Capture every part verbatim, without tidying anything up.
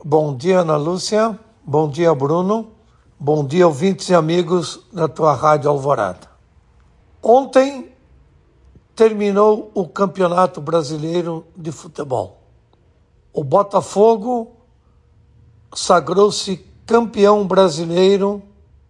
Bom dia, Ana Lúcia. Bom dia, Bruno. Bom dia, ouvintes e amigos da tua Rádio Alvorada. Ontem terminou o Campeonato Brasileiro de Futebol. O Botafogo sagrou-se campeão brasileiro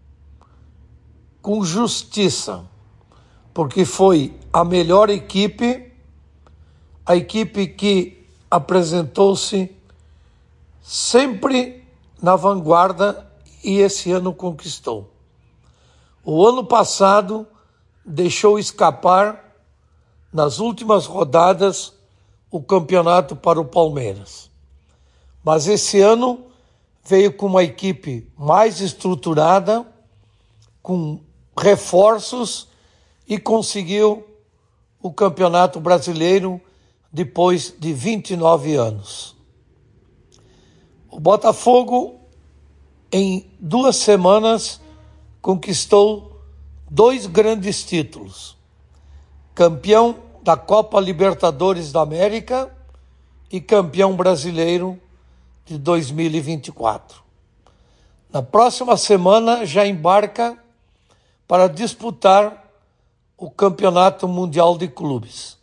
com justiça, porque foi a melhor equipe, a equipe que apresentou-se sempre na vanguarda e esse ano conquistou. O ano passado deixou escapar, nas últimas rodadas, o campeonato para o Palmeiras. Mas esse ano veio com uma equipe mais estruturada, com reforços e conseguiu o Campeonato Brasileiro depois de vinte e nove anos. O Botafogo, em duas semanas, conquistou dois grandes títulos. Campeão da Copa Libertadores da América e campeão brasileiro de dois mil e vinte e quatro. Na próxima semana já embarca para disputar o Campeonato Mundial de Clubes.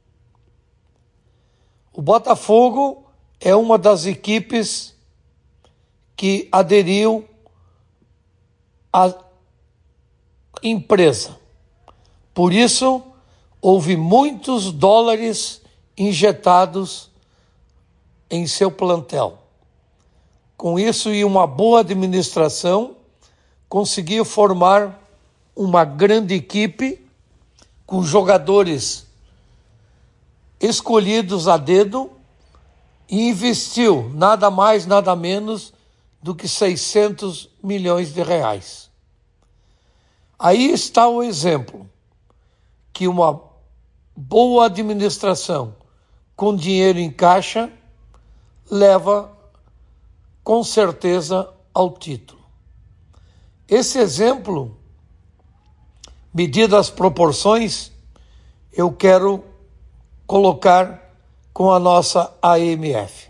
O Botafogo é uma das equipes que aderiu à empresa. Por isso, houve muitos dólares injetados em seu plantel. Com isso e uma boa administração, conseguiu formar uma grande equipe com jogadores escolhidos a dedo e investiu nada mais, nada menos do que seiscentos milhões de reais. Aí está o exemplo que uma boa administração com dinheiro em caixa leva com certeza ao título. Esse exemplo, medido as proporções, eu quero colocar com a nossa A M F.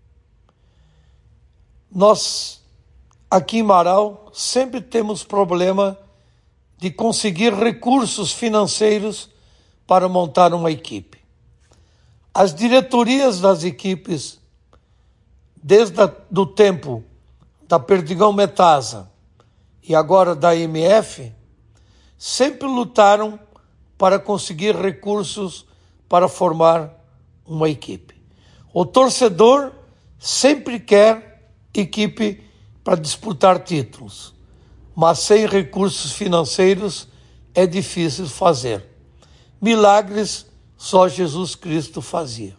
Nós, aqui em Marau, sempre temos problema de conseguir recursos financeiros para montar uma equipe. As diretorias das equipes, desde o tempo da Perdigão Metasa e agora da A M F, sempre lutaram para conseguir recursos para formar uma equipe. O torcedor sempre quer equipe para disputar títulos, mas sem recursos financeiros é difícil fazer. Milagres só Jesus Cristo fazia.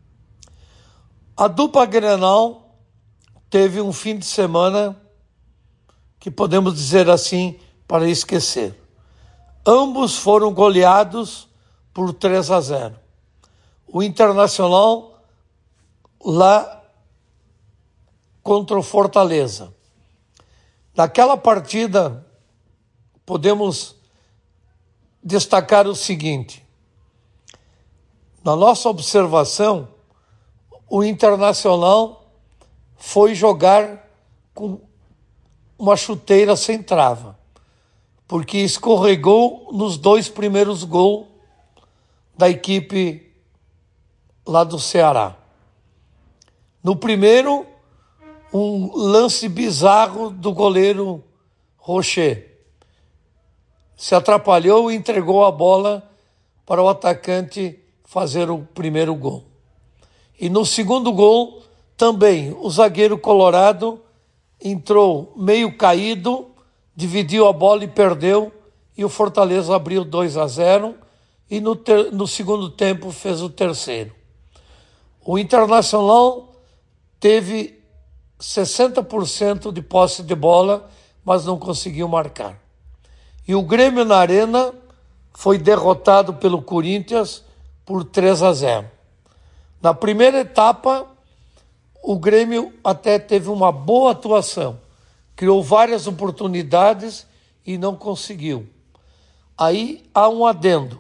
A dupla Grenal teve um fim de semana que podemos dizer assim para esquecer. Ambos foram goleados por três a zero. O Internacional lá contra o Fortaleza. Naquela partida, podemos destacar o seguinte: na nossa observação, o Internacional foi jogar com uma chuteira sem trava, porque escorregou nos dois primeiros gols da equipe lá do Ceará. No primeiro, um lance bizarro do goleiro Rocher. Se atrapalhou e entregou a bola para o atacante fazer o primeiro gol. E no segundo gol, também, o zagueiro colorado entrou meio caído, dividiu a bola e perdeu, e o Fortaleza abriu dois a zero e no, ter, no segundo tempo fez o terceiro. O Internacional teve sessenta por cento de posse de bola, mas não conseguiu marcar. E o Grêmio na Arena foi derrotado pelo Corinthians por três a zero. Na primeira etapa, o Grêmio até teve uma boa atuação, criou várias oportunidades e não conseguiu. Aí há um adendo.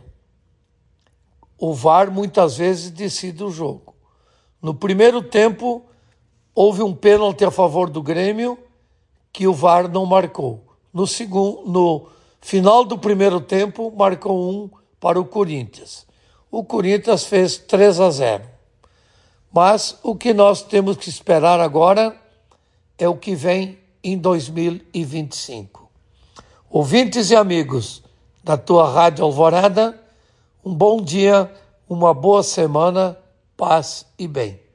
O V A R muitas vezes decide o jogo. No primeiro tempo, houve um pênalti a favor do Grêmio que o V A R não marcou. No, segundo, no final do primeiro tempo, marcou um para o Corinthians. O Corinthians fez três a zero. Mas o que nós temos que esperar agora é o que vem em dois mil e vinte e cinco. Ouvintes e amigos da tua Rádio Alvorada, um bom dia, uma boa semana, paz e bem.